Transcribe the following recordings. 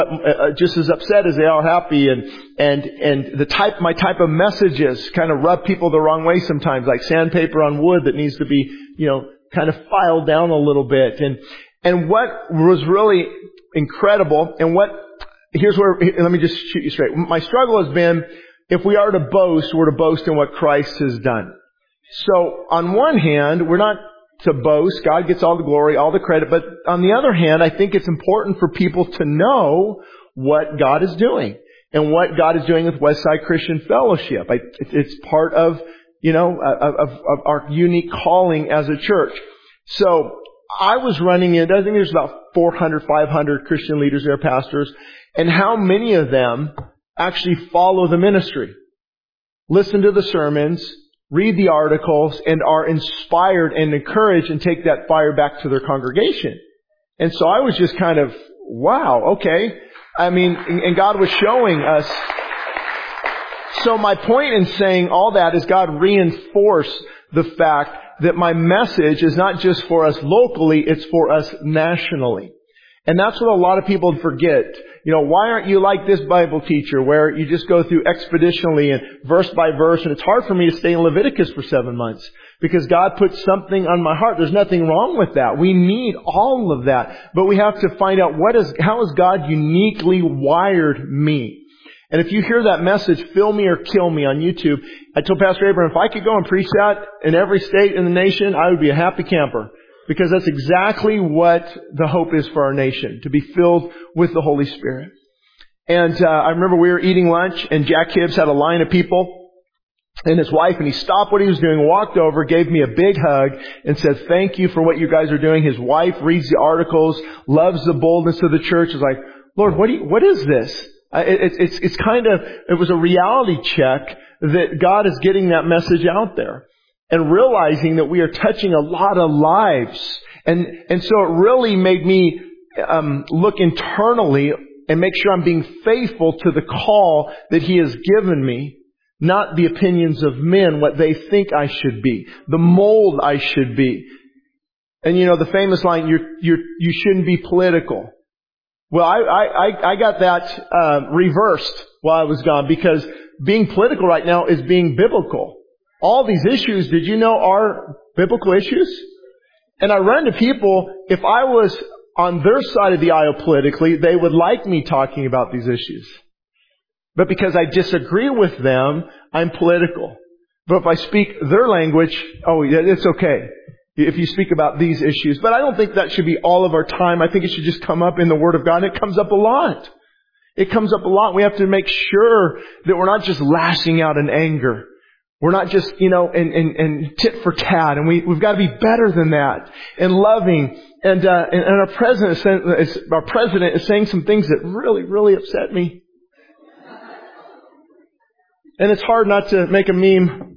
just as upset as they are happy, and my type of messages kind of rub people the wrong way sometimes, like sandpaper on wood that needs to be, kind of filed down a little bit. And what was really incredible, let me just shoot you straight. My struggle has been, if we are to boast, we're to boast in what Christ has done. So on one hand, we're not to boast. God gets all the glory, all the credit. But on the other hand, I think it's important for people to know what God is doing and what God is doing with Westside Christian Fellowship. It's part of, of our unique calling as a church. So I was running it. I think there's about 400, 500 Christian leaders there, pastors. And how many of them actually follow the ministry, listen to the sermons, read the articles, and are inspired and encouraged and take that fire back to their congregation? And so I was just kind of, wow, okay. And God was showing us. So my point in saying all that is God reinforced the fact that my message is not just for us locally, it's for us nationally. And that's what a lot of people forget. Why aren't you like this Bible teacher where you just go through expeditionally and verse by verse? And it's hard for me to stay in Leviticus for 7 months because God put something on my heart. There's nothing wrong with that. We need all of that. But we have to find out how has God uniquely wired me? And if you hear that message, Fill Me or Kill Me on YouTube, I told Pastor Abraham, if I could go and preach that in every state in the nation, I would be a happy camper. Because that's exactly what the hope is for our nation, to be filled with the Holy Spirit. And I remember we were eating lunch, and Jack Hibbs had a line of people and his wife, and he stopped what he was doing, walked over, gave me a big hug, and said, "Thank you for what you guys are doing." His wife reads the articles, loves the boldness of the church. Is like, "Lord, what is this?" It was a reality check that God is getting that message out there. And realizing that we are touching a lot of lives. And so it really made me look internally and make sure I'm being faithful to the call that He has given me, not the opinions of men, what they think I should be, the mold I should be. And the famous line, you shouldn't be political. Well, I got that reversed while I was gone, because being political right now is being biblical. All these issues, did you know, are biblical issues? And I run into people, if I was on their side of the aisle politically, they would like me talking about these issues. But because I disagree with them, I'm political. But if I speak their language, it's okay if you speak about these issues. But I don't think that should be all of our time. I think it should just come up in the Word of God. And it comes up a lot. It comes up a lot. We have to make sure that we're not just lashing out in anger. We're not just, and tit for tat. And we've got to be better than that. And loving. And our president is saying some things that really, really upset me. And it's hard not to make a meme.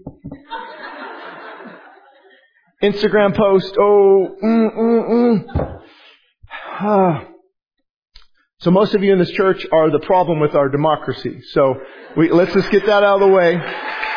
Instagram post. So most of you in this church are the problem with our democracy. So let's just get that out of the way.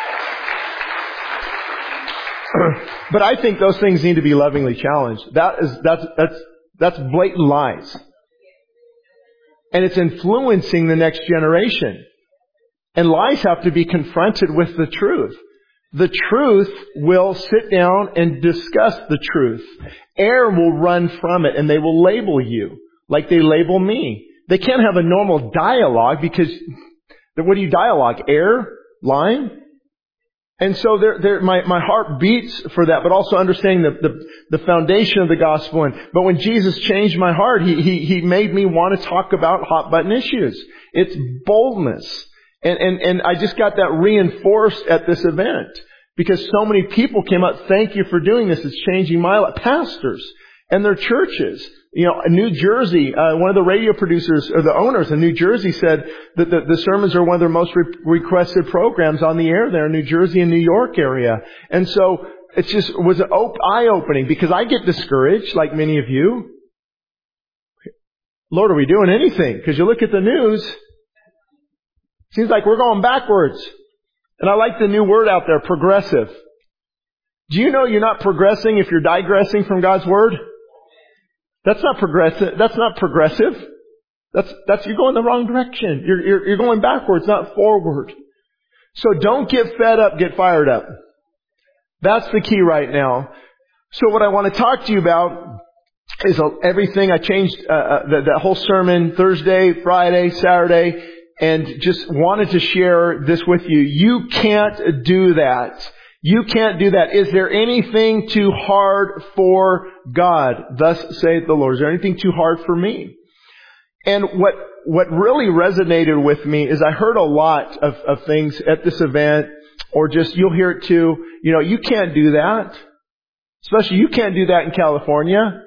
But I think those things need to be lovingly challenged. That's blatant lies. And it's influencing the next generation. And lies have to be confronted with the truth. The truth will sit down and discuss the truth. Error will run from it, and they will label you like they label me. They can't have a normal dialogue because what do you dialogue? Error? Lying? And so my heart beats for that, but also understanding the foundation of the gospel. But when Jesus changed my heart, He made me want to talk about hot button issues. It's boldness. And I just got that reinforced at this event because so many people came up, "Thank you for doing this. It's changing my life." Pastors and their churches. New Jersey, one of the radio producers or the owners in New Jersey said that the sermons are one of their most requested programs on the air there in New Jersey and New York area. And so it just was eye-opening because I get discouraged like many of you. Lord, are we doing anything? Because you look at the news, seems like we're going backwards. And I like the new word out there, progressive. Do you know you're not progressing if you're digressing from God's Word? That's not progressive. You're going the wrong direction. You're going backwards, not forward. So don't get fed up, get fired up. That's the key right now. So what I want to talk to you about is everything. I changed the whole sermon Thursday, Friday, Saturday, and just wanted to share this with you. You can't do that. You can't do that. Is there anything too hard for God? Thus saith the Lord. Is there anything too hard for me? And what really resonated with me is I heard a lot of things at this event, or just, you'll hear it too, you can't do that. Especially you can't do that in California.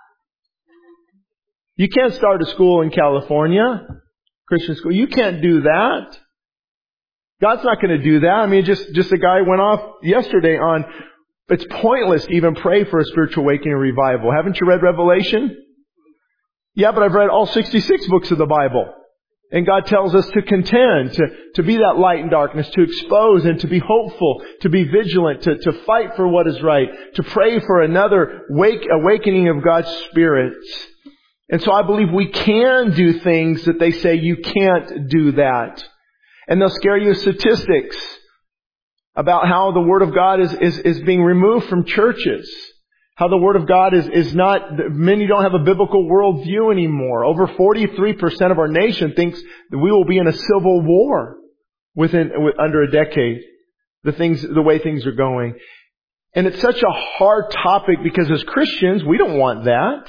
You can't start a school in California, Christian school. You can't do that. God's not going to do that. I mean, just a guy went off yesterday on, it's pointless to even pray for a spiritual awakening or revival. Haven't you read Revelation? Yeah, but I've read all 66 books of the Bible. And God tells us to contend, to be that light in darkness, to expose and to be hopeful, to be vigilant, to fight for what is right, to pray for another awakening of God's Spirit. And so I believe we can do things that they say you can't do that. And they'll scare you with statistics about how the Word of God is being removed from churches. How the Word of God is not, many don't have a biblical worldview anymore. Over 43% of our nation thinks that we will be in a civil war under a decade. The way things are going. And it's such a hard topic because as Christians, we don't want that.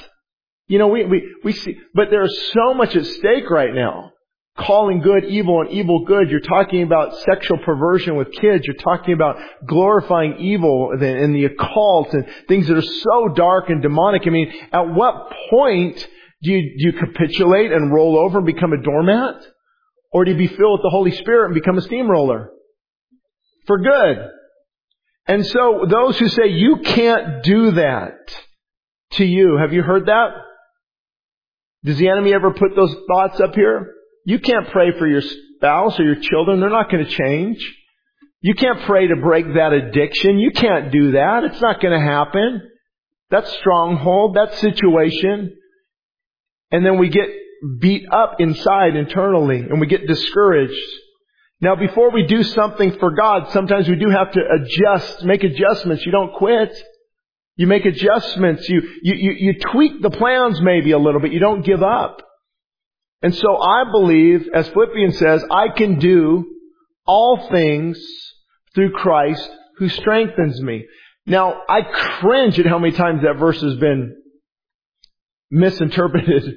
We see, but there's so much at stake right now. Calling good evil and evil good. You're talking about sexual perversion with kids. You're talking about glorifying evil and the occult and things that are so dark and demonic. I mean, at what point do you capitulate and roll over and become a doormat? Or do you be filled with the Holy Spirit and become a steamroller? For good. And so those who say you can't do that to you, have you heard that? Does the enemy ever put those thoughts up here? You can't pray for your spouse or your children. They're not going to change. You can't pray to break that addiction. You can't do that. It's not going to happen. That stronghold, that situation. And then we get beat up inside internally and we get discouraged. Now before we do something for God, sometimes we do have to make adjustments. You don't quit. You make adjustments. You tweak the plans maybe a little bit. You don't give up. And so I believe, as Philippians says, I can do all things through Christ who strengthens me. Now, I cringe at how many times that verse has been misinterpreted.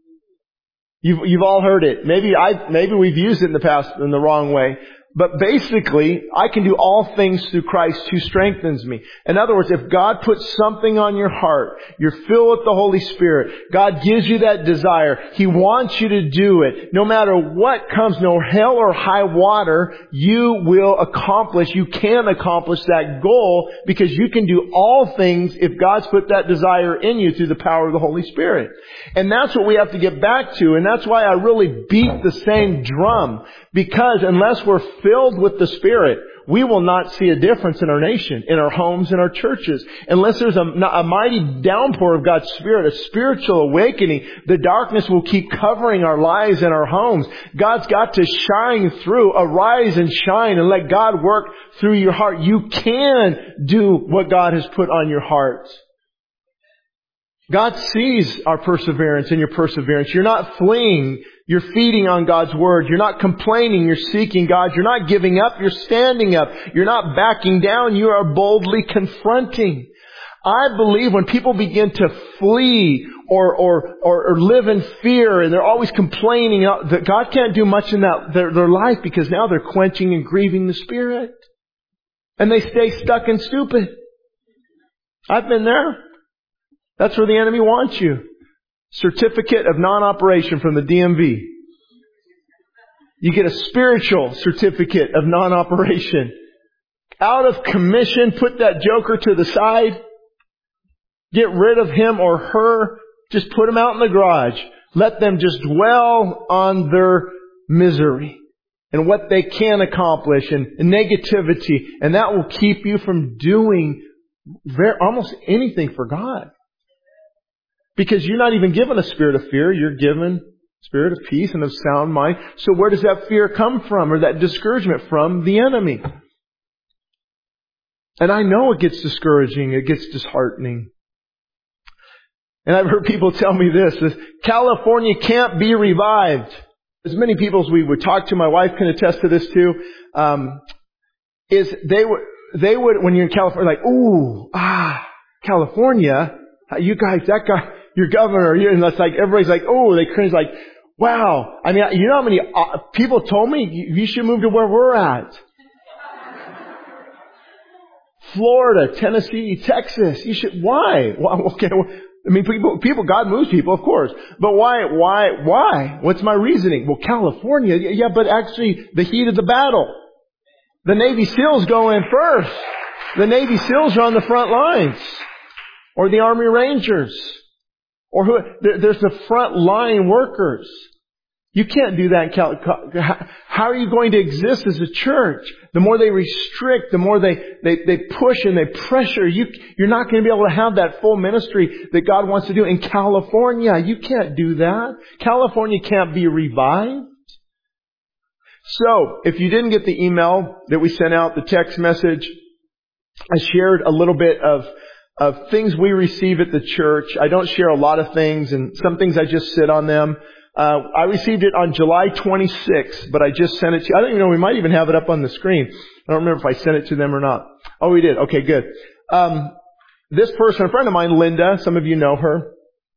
You've all heard it. Maybe we've used it in the past in the wrong way. But basically, I can do all things through Christ who strengthens me. In other words, if God puts something on your heart, you're filled with the Holy Spirit, God gives you that desire, He wants you to do it. No matter what comes, no hell or high water, you can accomplish that goal because you can do all things if God's put that desire in you through the power of the Holy Spirit. And that's what we have to get back to. And that's why I really beat the same drum. Because unless we're filled with the Spirit, we will not see a difference in our nation, in our homes, in our churches. Unless there's a mighty downpour of God's Spirit, a spiritual awakening, the darkness will keep covering our lives and our homes. God's got to shine through, arise and shine, and let God work through your heart. You can do what God has put on your heart. God sees our perseverance and your perseverance. You're not fleeing. You're feeding on God's Word. You're not complaining. You're seeking God. You're not giving up. You're standing up. You're not backing down. You are boldly confronting. I believe when people begin to flee or live in fear and they're always complaining that God can't do much in their life because now they're quenching and grieving the Spirit. And they stay stuck and stupid. I've been there. That's where the enemy wants you. Certificate of non-operation from the DMV. You get a spiritual certificate of non-operation. Out of commission, put that joker to the side. Get rid of him or her. Just put them out in the garage. Let them just dwell on their misery and what they can accomplish and negativity. And that will keep you from doing almost anything for God. Because you're not even given a spirit of fear. You're given Spirit of peace and of sound mind. So where does that fear come from, or that discouragement from? The enemy. And I know it gets discouraging, it gets disheartening. And I've heard people tell me this, California can't be revived. As many people as we would talk to, my wife can attest to this too, is they would, when you're in California, like, ooh, California, you guys, that guy, your governor, and that's like, everybody's like, oh, they cringe like, wow. I mean, you know how many people told me, you should move to where we're at. Florida, Tennessee, Texas, you should, why? Well, okay, I mean, people, God moves people, of course. But why? What's my reasoning? Well, California, yeah, but actually, the heat of the battle. The Navy SEALs go in first. The Navy SEALs are on the front lines. Or the Army Rangers. Or there's the front line workers. You can't do that in How are you going to exist as a church? The more they restrict, the more they push and they pressure, you're not going to be able to have that full ministry that God wants to do. In California, you can't do that. California can't be revived. So, if you didn't get the email that we sent out, the text message, I shared a little bit of things we receive at the church. I don't share a lot of things, and some things I just sit on them. I received it on July 26th, but I just sent it to you. I don't even know, we might even have it up on the screen. I don't remember if I sent it to them or not. Oh, we did. Okay, good. This person, a friend of mine, Linda, some of you know her,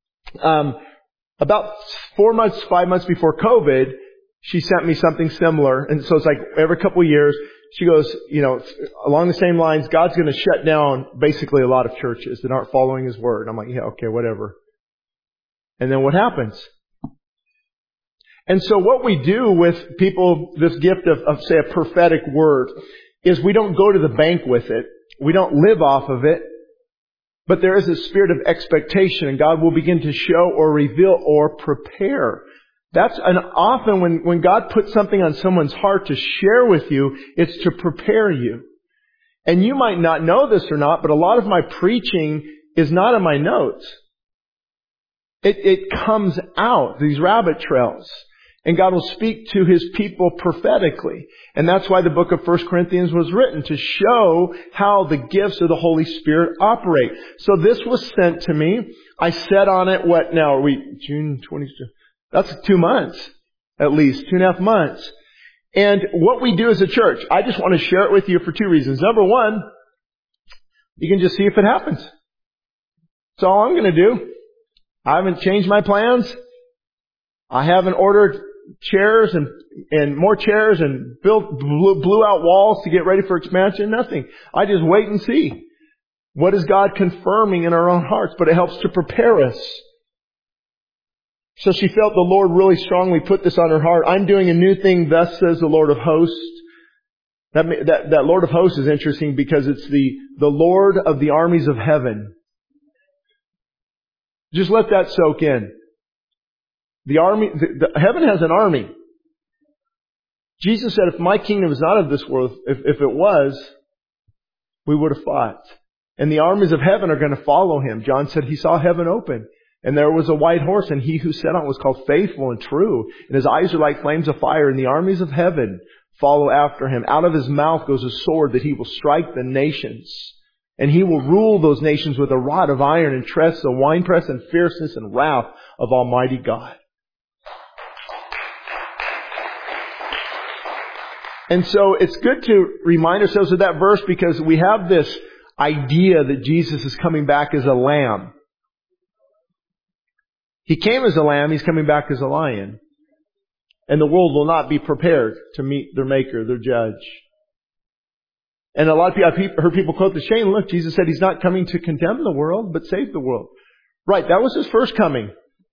about 5 months before COVID, she sent me something similar. And so it's like every couple of years, she goes, along the same lines, God's going to shut down basically a lot of churches that aren't following His Word. I'm like, yeah, okay, whatever. And then what happens? And so what we do with people, this gift of say a prophetic word, is we don't go to the bank with it. We don't live off of it. But there is a spirit of expectation, and God will begin to show or reveal or prepare. And often when God puts something on someone's heart to share with you, it's to prepare you. And you might not know this or not, but a lot of my preaching is not in my notes. It comes out, these rabbit trails. And God will speak to His people prophetically. And that's why the book of 1 Corinthians was written, to show how the gifts of the Holy Spirit operate. So this was sent to me. I sat on it, what now? Are we June 22? That's 2 months, at least, 2.5 months. And what we do as a church, I just want to share it with you for 2 reasons. Number one, you can just see if it happens. That's all I'm going to do. I haven't changed my plans. I haven't ordered chairs and more chairs and blew out walls to get ready for expansion. Nothing. I just wait and see. What is God confirming in our own hearts? But it helps to prepare us. So she felt the Lord really strongly put this on her heart. I'm doing a new thing, thus says the Lord of hosts. That Lord of hosts is interesting because it's the Lord of the armies of heaven. Just let that soak in. The army, heaven has an army. Jesus said, if my kingdom is not of this world, if it was, we would have fought. And the armies of heaven are going to follow Him. John said he saw heaven open. And there was a white horse, and He who sat on it was called Faithful and True. And His eyes are like flames of fire, and the armies of heaven follow after Him. Out of His mouth goes a sword that He will strike the nations. And He will rule those nations with a rod of iron and tread the winepress and fierceness and wrath of Almighty God. And so it's good to remind ourselves of that verse because we have this idea that Jesus is coming back as a lamb. He came as a lamb, He's coming back as a lion. And the world will not be prepared to meet their Maker, their Judge. And a lot of people, I've heard people quote the Shane, look, Jesus said He's not coming to condemn the world, but save the world. Right, that was His first coming.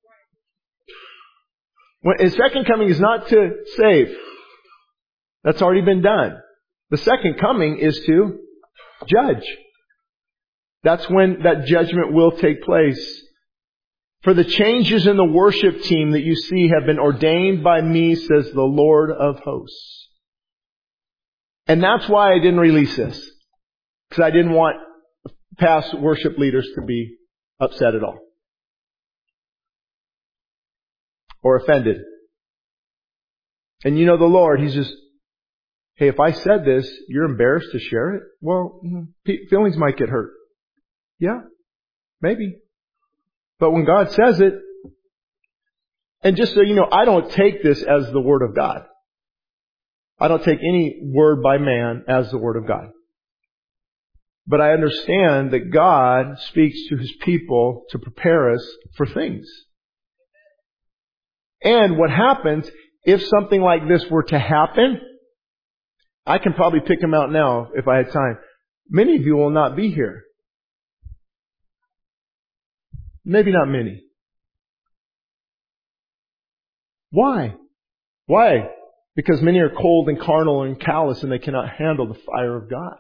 His second coming is not to save. That's already been done. The second coming is to judge. That's when that judgment will take place. For the changes in the worship team that you see have been ordained by me, says the Lord of hosts. And that's why I didn't release this. Because I didn't want past worship leaders to be upset at all. or offended. And you know the Lord, He's just, hey, if I said this, you're embarrassed to share it? Well, feelings might get hurt. Yeah, maybe. But when God says it, and just so you know, I don't take this as the Word of God. I don't take any word by man as the Word of God. But I understand that God speaks to His people to prepare us for things. And what happens, if something like this were to happen, I can probably pick them out now if I had time. Many of you will not be here. Maybe not many. Why? Why? Because many are cold and carnal and callous and they cannot handle the fire of God.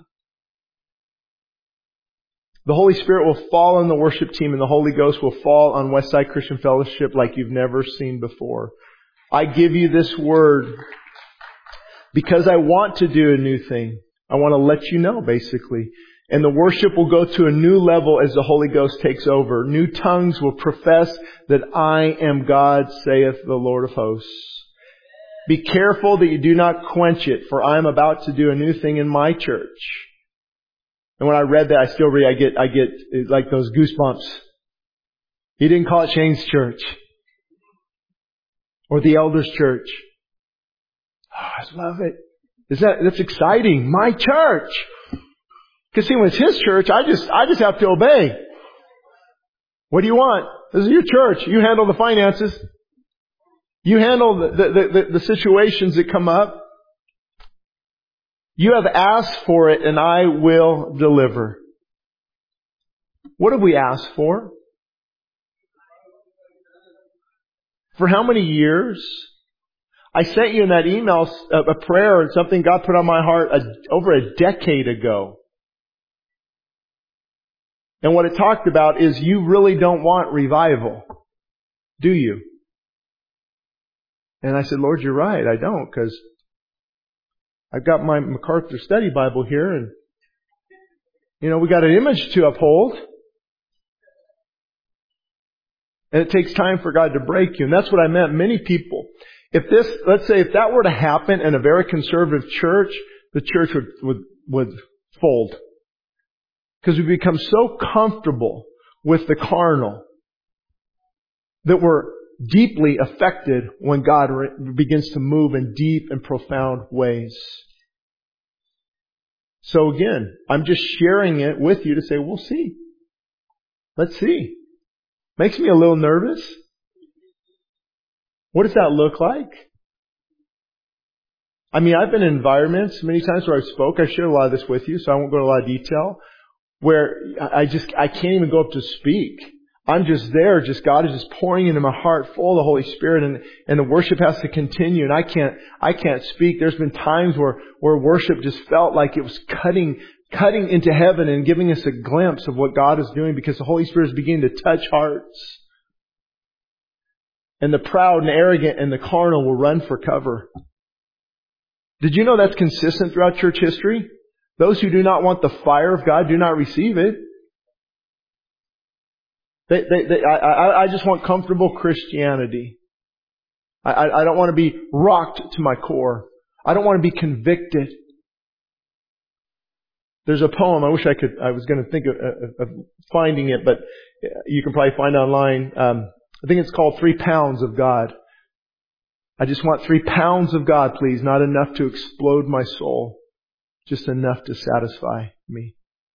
The Holy Spirit will fall on the worship team and the Holy Ghost will fall on Westside Christian Fellowship like you've never seen before. I give you this word because I want to do a new thing. I want to let you know, basically. And the worship will go to a new level as the Holy Ghost takes over. New tongues will profess that I am God, saith the Lord of hosts. Be careful that you do not quench it, for I am about to do a new thing in my church. And when I read that, I still read, I get like those goosebumps. He didn't call it Shane's church. Or the elders' church. Oh, I love it. That's exciting. My church. Because see, when it's His church, I just have to obey. What do you want? This is your church. You handle the finances. You handle the situations that come up. You have asked for it and I will deliver. What have we asked for? For how many years? I sent you in that email a prayer and something God put on my heart over a decade ago. And what it talked about is you really don't want revival, do you? And I said, Lord, you're right. I don't, because I've got my MacArthur Study Bible here and, we got an image to uphold. And it takes time for God to break you. And that's what I meant. Many people, let's say if that were to happen in a very conservative church, the church would fold. Because we become so comfortable with the carnal that we're deeply affected when God begins to move in deep and profound ways. So again, I'm just sharing it with you to say, we'll see. Let's see. Makes me a little nervous. What does that look like? I mean, I've been in environments many times where I spoke. I shared a lot of this with you, so I won't go into a lot of detail. Where I can't even go up to speak. I'm just there, God is just pouring into my heart full of the Holy Spirit and the worship has to continue and I can't speak. There's been times where worship just felt like it was cutting into heaven and giving us a glimpse of what God is doing because the Holy Spirit is beginning to touch hearts. And the proud and arrogant and the carnal will run for cover. Did you know that's consistent throughout church history? Those who do not want the fire of God do not receive it. I just want comfortable Christianity. I don't want to be rocked to my core. I don't want to be convicted. There's a poem, I was going to think of finding it, but you can probably find it online. I think it's called 3 Pounds of God. I just want 3 pounds of God, please, not enough to explode my soul. Just enough to satisfy me.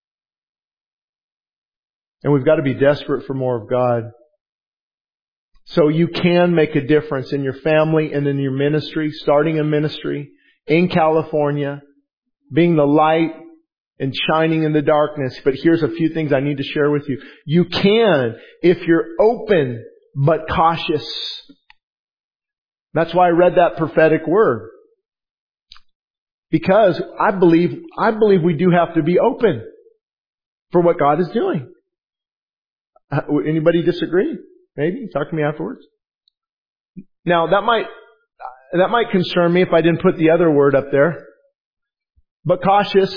And we've got to be desperate for more of God. So you can make a difference in your family and in your ministry, starting a ministry in California, being the light and shining in the darkness. But here's a few things I need to share with you. You can if you're open but cautious. That's why I read that prophetic word. Because I believe we do have to be open for what God is doing. Anybody disagree? Maybe talk to me afterwards. Now that might concern me if I didn't put the other word up there. But cautious,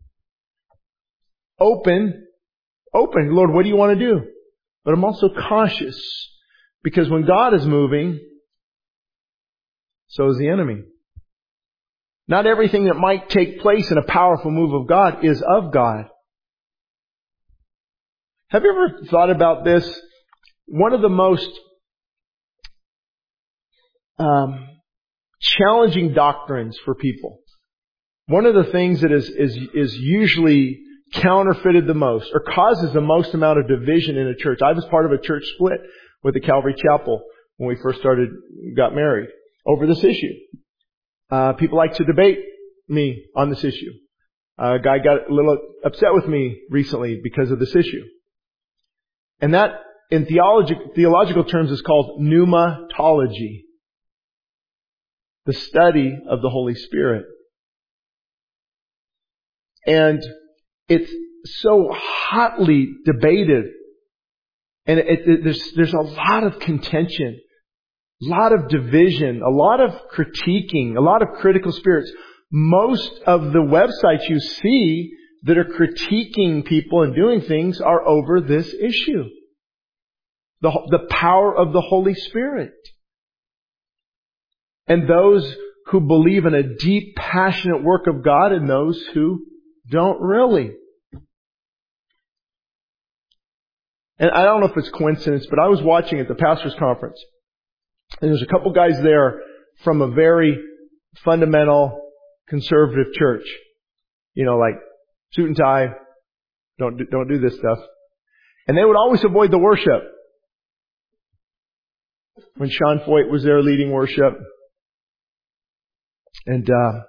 open. Lord, what do you want to do? But I'm also cautious because when God is moving, So is the enemy. Not everything that might take place in a powerful move of God is of God. Have you ever thought about this? One of the most challenging doctrines for people. One of the things that is usually counterfeited the most or causes the most amount of division in a church. I was part of a church split with the Calvary Chapel when we first got married over this issue. People like to debate me on this issue. A guy got a little upset with me recently because of this issue. And that, in theological terms, is called pneumatology. The study of the Holy Spirit. And it's so hotly debated. And there's a lot of contention, a lot of division, a lot of critiquing, a lot of critical spirits. Most of the websites you see that are critiquing people and doing things are over this issue. The power of the Holy Spirit. And those who believe in a deep, passionate work of God and those who don't really. And I don't know if it's coincidence, but I was watching at the pastor's conference. And there's a couple guys there from a very fundamental, conservative church. You know, like suit and tie, don't do this stuff. And they would always avoid the worship. When Sean Foyt was there leading worship. And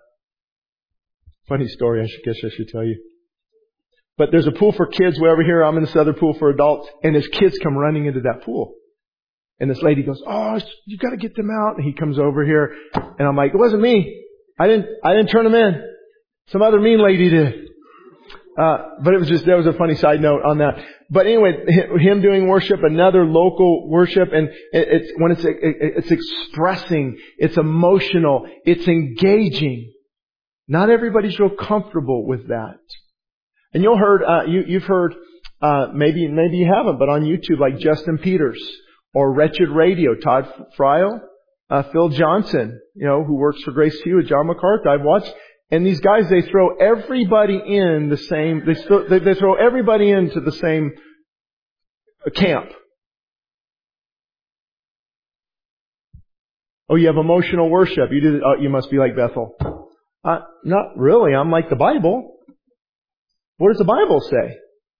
funny story, I guess I should tell you. But there's a pool for kids way over here. I'm in this other pool for adults. And there's kids come running into that pool. And this lady goes, "Oh, you got to get them out." And he comes over here. And I'm like, "It wasn't me. I didn't turn them in. Some other mean lady did." But it was that was a funny side note on that. But anyway, him doing worship, another local worship, and it's expressing, it's emotional, it's engaging. Not everybody's real comfortable with that. And you've heard, maybe you haven't, but on YouTube, like Justin Peters or Wretched Radio, Todd Friel, Phil Johnson, who works for Grace to You with John MacArthur. I've watched. And these guys, they throw everybody in the same, they throw everybody into the same camp. Oh, you have emotional worship. You must be like Bethel. Not really. I'm like the Bible. What does the Bible say?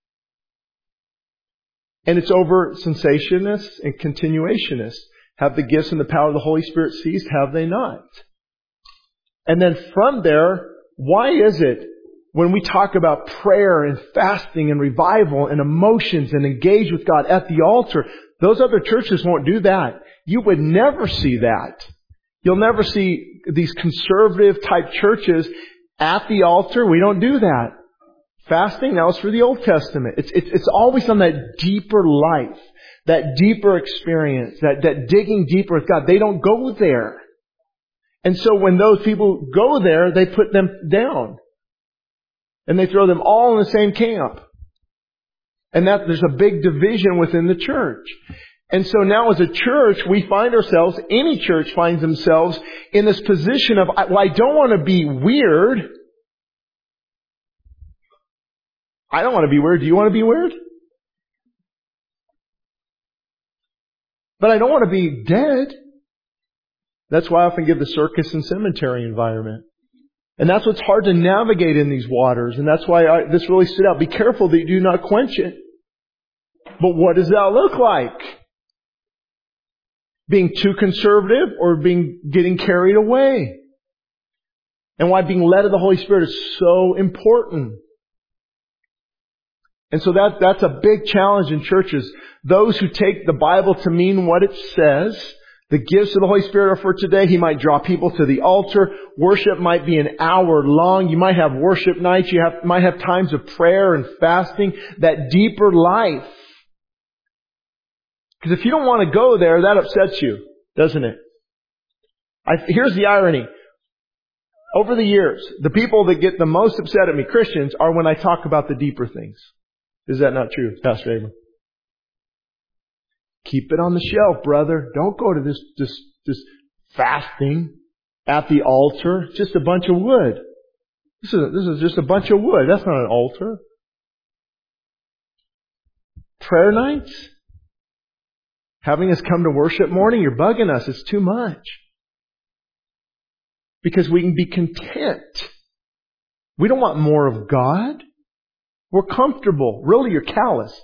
And it's over cessationists and continuationists. Have the gifts and the power of the Holy Spirit ceased? Have they not? And then from there, why is it when we talk about prayer and fasting and revival and emotions and engage with God at the altar, those other churches won't do that. You would never see that. You'll never see these conservative type churches at the altar. We don't do that. Fasting, that was for the Old Testament. It's always on that deeper life, that deeper experience, that digging deeper with God. They don't go there. And so when those people go there, they put them down. And they throw them all in the same camp. And there's a big division within the church. And so now as a church, we find ourselves, any church finds themselves in this position of, well, I don't want to be weird. I don't want to be weird. Do you want to be weird? But I don't want to be dead. That's why I often give the circus and cemetery environment. And that's what's hard to navigate in these waters. And that's why this really stood out. Be careful that you do not quench it. But what does that look like? Being too conservative or getting carried away? And why being led of the Holy Spirit is so important. And so that's a big challenge in churches. Those who take the Bible to mean what it says. The gifts of the Holy Spirit are for today. He might draw people to the altar. Worship might be an hour long. You might have worship nights. You might have times of prayer and fasting. That deeper life. Because if you don't want to go there, that upsets you, doesn't it? Here's the irony. Over the years, the people that get the most upset at me, Christians, are when I talk about the deeper things. Is that not true, Pastor Abram? Keep it on the shelf, brother. Don't go to this fasting. at the altar, just a bunch of wood. This is just a bunch of wood. That's not an altar. Prayer nights? Having us come to worship morning, you're bugging us. It's too much. Because we can be content. We don't want more of God. We're comfortable. Really, you're calloused.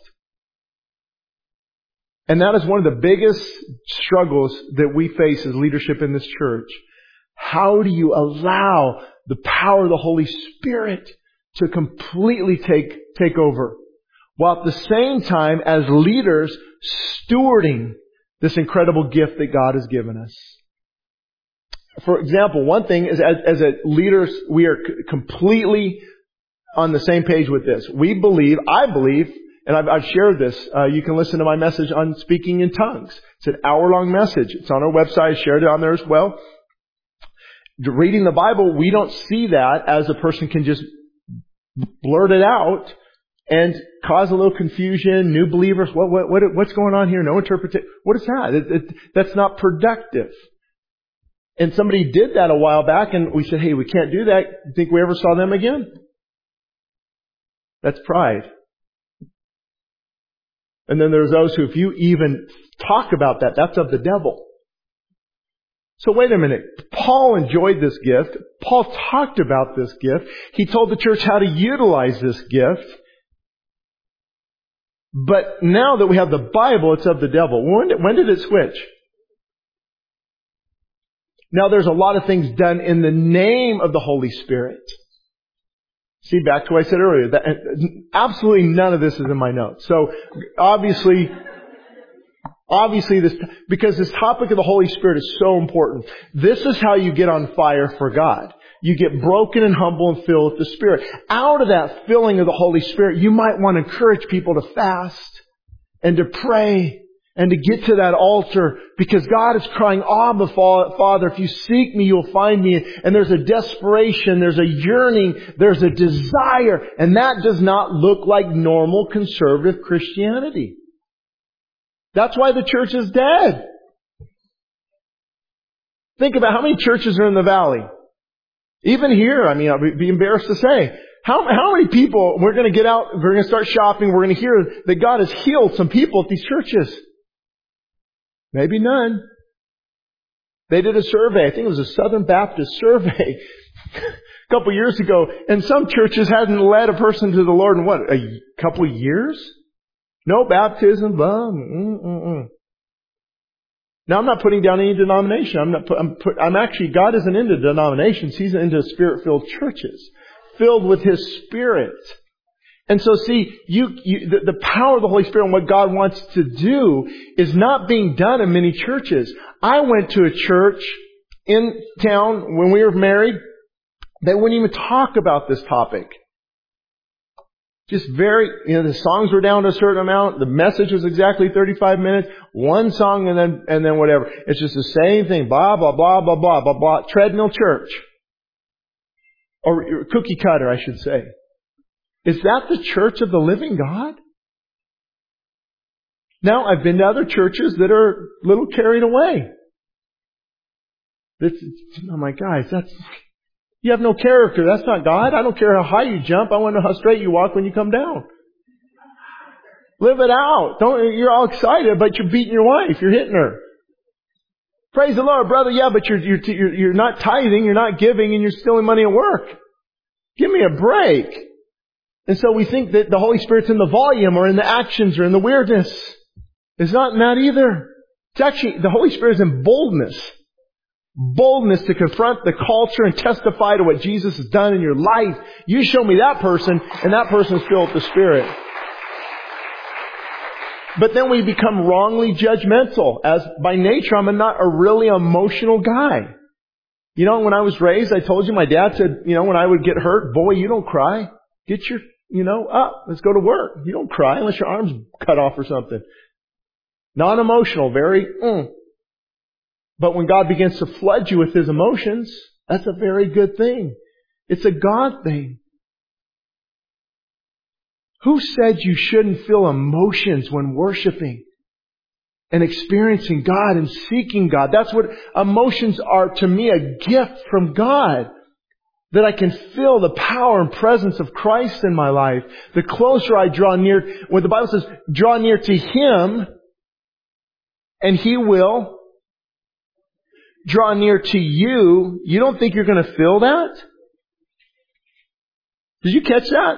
And that is one of the biggest struggles that we face as leadership in this church. How do you allow the power of the Holy Spirit to completely take over, while at the same time as leaders stewarding this incredible gift that God has given us? For example, one thing is as a leaders, we are completely on the same page with this. I believe, and I've shared this. You can listen to my message on speaking in tongues. It's an hour-long message. It's on our website. I shared it on there as well. Reading the Bible, we don't see that as a person can just blurt it out and cause a little confusion. New believers, what's going on here? No interpretation. What is that? That's not productive. And somebody did that a while back, and we said, hey, we can't do that. You think we ever saw them again? That's pride. And then there's those who, if you even talk about that, that's of the devil. So wait a minute. Paul enjoyed this gift. Paul talked about this gift. He told the church how to utilize this gift. But now that we have the Bible, it's of the devil. When did it switch? Now there's a lot of things done in the name of the Holy Spirit. See, back to what I said earlier. Absolutely none of this is in my notes. So obviously because this topic of the Holy Spirit is so important. This is how you get on fire for God. You get broken and humble and filled with the Spirit. Out of that filling of the Holy Spirit, you might want to encourage people to fast and to pray and to get to that altar, because God is crying, Abba, Father, if you seek me, you'll find me. And there's a desperation, there's a yearning, there's a desire. And that does not look like normal conservative Christianity. That's why the church is dead. Think about how many churches are in the valley. Even here, I'd be embarrassed to say. How many people, we're going to get out, we're going to start shopping, we're going to hear that God has healed some people at these churches. Maybe none. They did a survey. I think it was a Southern Baptist survey a couple years ago. And some churches hadn't led a person to the Lord in a couple of years? No baptism. Now I'm not putting down any denomination. God isn't into denominations. He's into Spirit-filled churches, filled with His Spirit. And so see, the power of the Holy Spirit and what God wants to do is not being done in many churches. I went to a church in town when we were married. They wouldn't even talk about this topic. Just the songs were down to a certain amount. The message was exactly 35 minutes. One song and then whatever. It's just the same thing. Blah, blah, blah, blah, blah, blah, blah. Treadmill church. Or cookie cutter, I should say. Is that the church of the living God? Now, I've been to other churches that are a little carried away. I'm like, guys, you have no character. That's not God. I don't care how high you jump. I want to know how straight you walk when you come down. Live it out. You're all excited, but you're beating your wife. You're hitting her. Praise the Lord, brother. Yeah, but you're not tithing. You're not giving, and you're stealing money at work. Give me a break. And so we think that the Holy Spirit's in the volume or in the actions or in the weirdness. It's not in that either. It's actually, the Holy Spirit is in boldness. Boldness to confront the culture and testify to what Jesus has done in your life. You show me that person, and that person's filled with the Spirit. But then we become wrongly judgmental. As by nature, I'm not a really emotional guy. When I was raised, I told you, my dad said, when I would get hurt, boy, you don't cry. Get your, up. Let's go to work. You don't cry unless your arm's cut off or something. Non-emotional, very, But when God begins to flood you with His emotions, that's a very good thing. It's a God thing. Who said you shouldn't feel emotions when worshiping? and experiencing God and seeking God. That's what emotions are to me, a gift from God. That I can feel the power and presence of Christ in my life. The closer I draw near, when the Bible says, draw near to Him, and He will draw near to you, you don't think you're going to feel that? Did you catch that?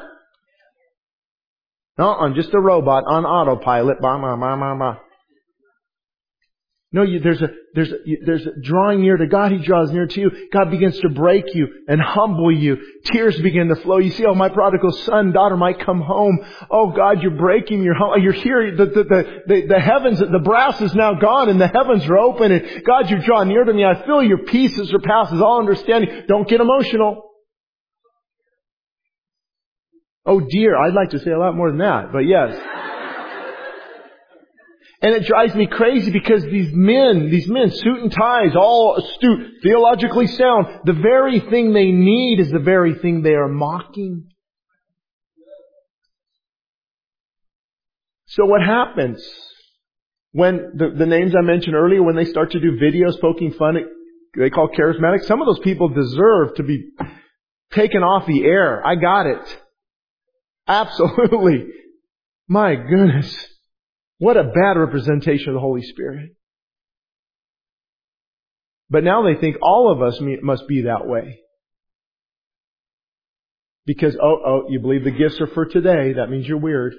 No, I'm just a robot on autopilot. Bah, bah, bah, bah, bah. No, there's a drawing near to God. He draws near to you. God begins to break you and humble you. Tears begin to flow. You see, oh, my prodigal son, daughter might come home. Oh, God, you're breaking. You're here. The heavens, the brass is now gone and the heavens are open. And God, you draw near to me. I feel your peace that surpasses all understanding. Don't get emotional. Oh dear, I'd like to say a lot more than that, but yes. And it drives me crazy because these men, suit and ties, all astute, theologically sound, the very thing they need is the very thing they are mocking. So what happens when the names I mentioned earlier, when they start to do videos poking fun at, they call charismatics, some of those people deserve to be taken off the air. I got it. Absolutely. My goodness. What a bad representation of the Holy Spirit. But now they think all of us must be that way. Because, you believe the gifts are for today. That means you're weird.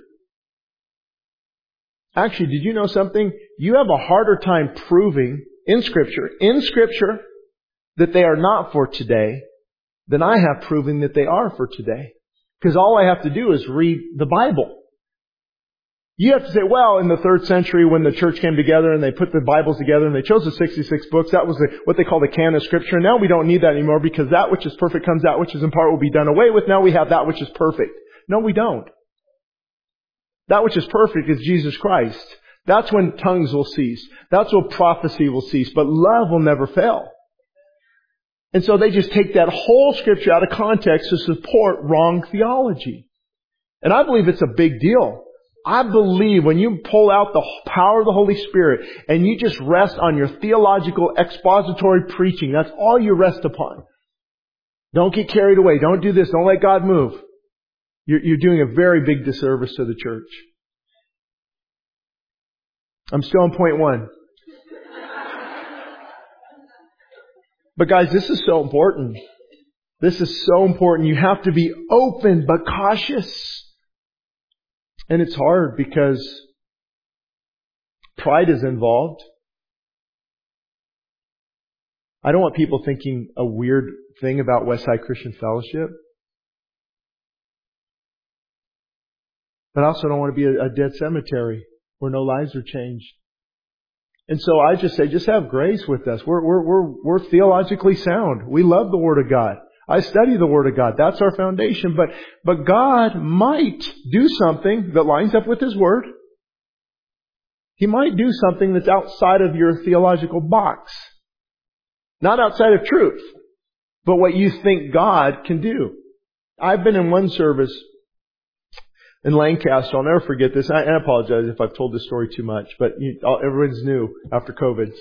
Actually, did you know something? You have a harder time proving in Scripture, that they are not for today than I have proving that they are for today. Because all I have to do is read the Bible. You have to say, well, in the 3rd century when the church came together and they put the Bibles together and they chose the 66 books, that was what they call the canon of Scripture. And now we don't need that anymore because that which is perfect comes, that which is in part will be done away with. Now we have that which is perfect. No, we don't. That which is perfect is Jesus Christ. That's when tongues will cease. That's when prophecy will cease. But love will never fail. And so they just take that whole Scripture out of context to support wrong theology. And I believe it's a big deal. I believe when you pull out the power of the Holy Spirit and you just rest on your theological expository preaching, that's all you rest upon. Don't get carried away. Don't do this. Don't let God move. You're doing a very big disservice to the church. I'm still on point 1. But guys, this is so important. This is so important. You have to be open but cautious. And it's hard because pride is involved. I don't want people thinking a weird thing about Westside Christian Fellowship. But I also don't want to be a dead cemetery where no lives are changed. And so I just say, just have grace with us. We're theologically sound. We love the Word of God. I study the Word of God. That's our foundation. But God might do something that lines up with His Word. He might do something that's outside of your theological box. Not outside of truth, but what you think God can do. I've been in one service in Lancaster. I'll never forget this. I apologize if I've told this story too much, but everyone's new after COVID.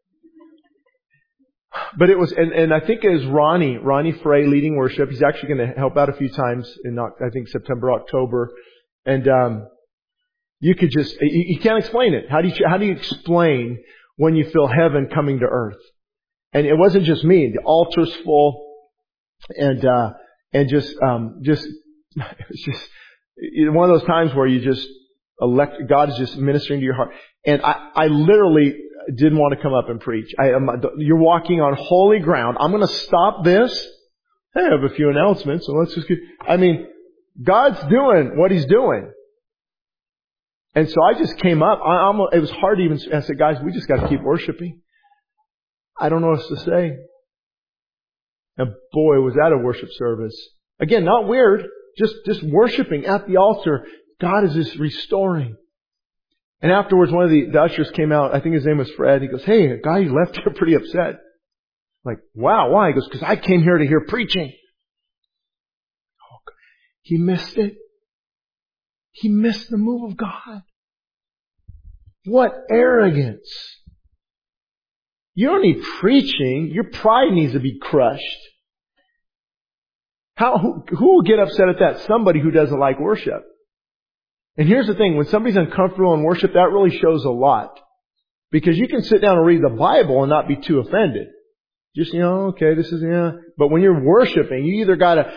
But it was, and I think it was Ronnie Frey leading worship. He's actually going to help out a few times in, I think, September, October. And, you could just, you can't explain it. How do you explain when you feel heaven coming to earth? And it wasn't just me. The altar's full and just, it was just one of those times where you just God is just ministering to your heart. And I literally didn't want to come up and preach. You're walking on holy ground. I'm going to stop this. I have a few announcements, so let's just God's doing what He's doing. And so I just came up. It was hard to even, I said, guys, we just got to keep worshiping. I don't know what else to say. And boy, was that a worship service. Again, not weird. Just worshiping at the altar. God is just restoring. And afterwards, one of the ushers came out. I think his name was Fred. He goes, hey, a guy you left here pretty upset. I'm like, wow, why? He goes, because I came here to hear preaching. Oh, he missed it. He missed the move of God. What arrogance. You don't need preaching. Your pride needs to be crushed. Who will get upset at that? Somebody who doesn't like worship. And here's the thing. When somebody's uncomfortable in worship, that really shows a lot. Because you can sit down and read the Bible and not be too offended. Just, okay, this is, But when you're worshiping, you either gotta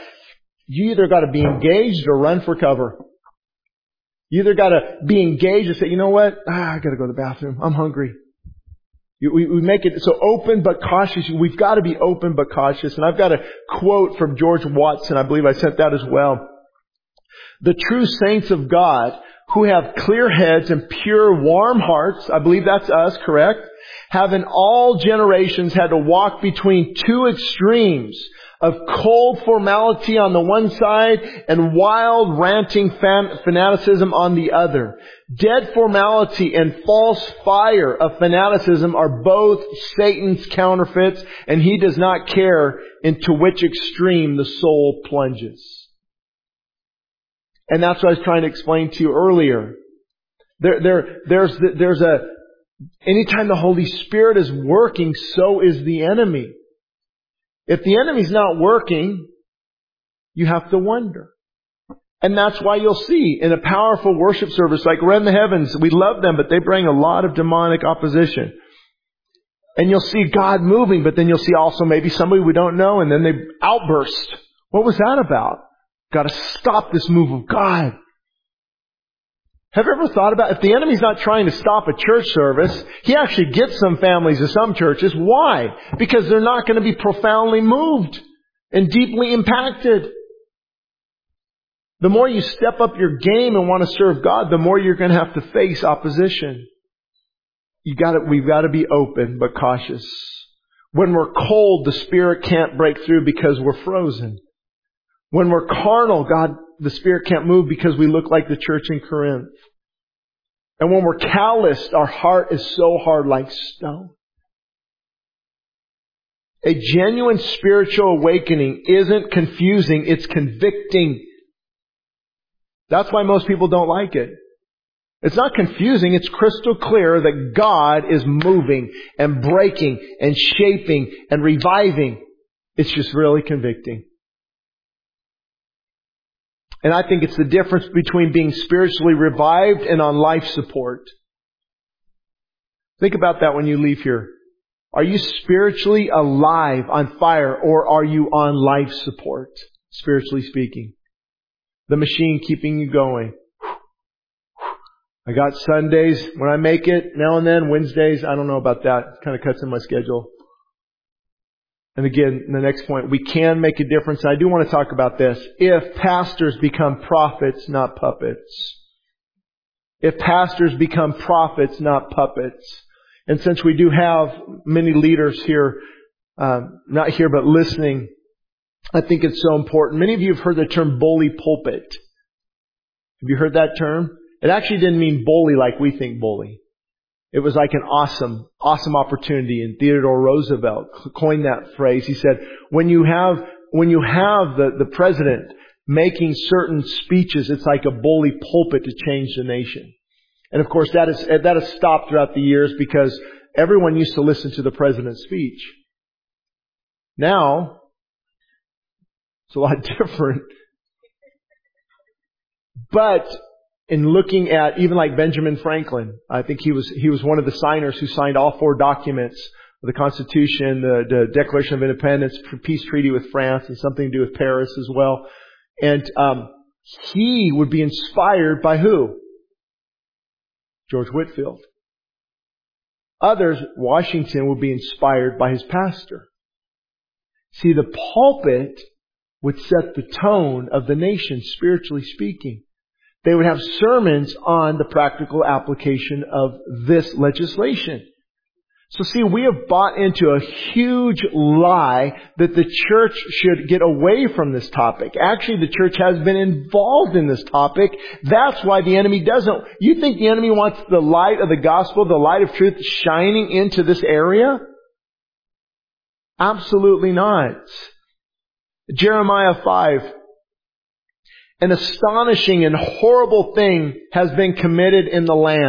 be engaged or run for cover. You either gotta be engaged and say, you know what? I gotta go to the bathroom. I'm hungry. We make it so open but cautious. We've got to be open but cautious. And I've got a quote from George Watson. I believe I sent that as well. The true saints of God who have clear heads and pure, warm hearts, I believe that's us, correct? Have in all generations had to walk between two extremes of cold formality on the one side and wild, ranting fanaticism on the other. Dead formality and false fire of fanaticism are both Satan's counterfeits, and he does not care into which extreme the soul plunges. And that's what I was trying to explain to you earlier. There's anytime the Holy Spirit is working, so is the enemy. If the enemy's not working, you have to wonder. And that's why you'll see in a powerful worship service like Rend the Heavens, we love them, but they bring a lot of demonic opposition. And you'll see God moving, but then you'll see also maybe somebody we don't know, and then they outburst. What was that about? Got to stop this move of God. Have you ever thought about, if the enemy's not trying to stop a church service, he actually gets some families to some churches. Why? Because they're not going to be profoundly moved and deeply impacted. The more you step up your game and want to serve God, the more you're going to have to face opposition. We've got to be open but cautious. When we're cold, the Spirit can't break through because we're frozen. When we're carnal, the Spirit can't move because we look like the church in Corinth. And when we're calloused, our heart is so hard like stone. A genuine spiritual awakening isn't confusing, it's convicting. That's why most people don't like it. It's not confusing, it's crystal clear that God is moving and breaking and shaping and reviving. It's just really convicting. And I think it's the difference between being spiritually revived and on life support. Think about that when you leave here. Are you spiritually alive, on fire, or are you on life support, spiritually speaking? The machine keeping you going. I got Sundays when I make it, now and then. Wednesdays, I don't know about that. It kind of cuts in my schedule. And again, the next point, we can make a difference. I do want to talk about this. If pastors become prophets, not puppets. If pastors become prophets, not puppets. And since we do have many leaders here, not here but listening, I think it's so important. Many of you have heard the term bully pulpit. Have you heard that term? It actually didn't mean bully like we think bully. It was like an awesome opportunity. And Theodore Roosevelt coined that phrase. He said, when you have the president making certain speeches, it's like a bully pulpit to change the nation. And of course that has stopped throughout the years because everyone used to listen to the president's speech. Now, it's a lot different. But in looking at even like Benjamin Franklin, I think he was one of the signers who signed all 4 documents of the Constitution, the Declaration of Independence, peace treaty with France, and something to do with Paris as well. And he would be inspired by who? George Whitefield. Others, Washington, would be inspired by his pastor. See, the pulpit would set the tone of the nation, spiritually speaking. They would have sermons on the practical application of this legislation. So see, we have bought into a huge lie that the church should get away from this topic. Actually, the church has been involved in this topic. That's why the enemy doesn't. You think the enemy wants the light of the gospel, the light of truth, shining into this area? Absolutely not. Jeremiah 5. An astonishing and horrible thing has been committed in the land.